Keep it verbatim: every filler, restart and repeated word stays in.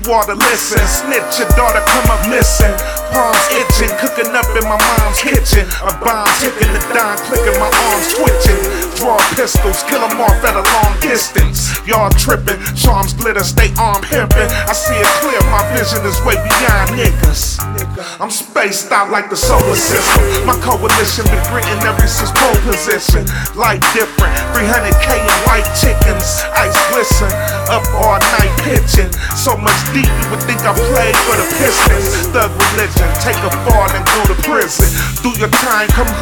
water, listen. Snitch, your daughter come up missing. Palms itching, cooking up in my mom's kitchen. A bomb ticking, the dime clicking, my arms twitching. Draw pistols, kill them off at a long distance. Y'all tripping, charms glitter, stay armed pimping. I see it clear, my vision is way beyond niggas. I'm spaced out like the solar system. My coalition been gritting ever since pole position. Life different, three hundred K in white chickens. Ice glisten, up all night pitching. So much deep you would think I played for the Pistons. Thug religion, take a fall and go to prison. Do your time, come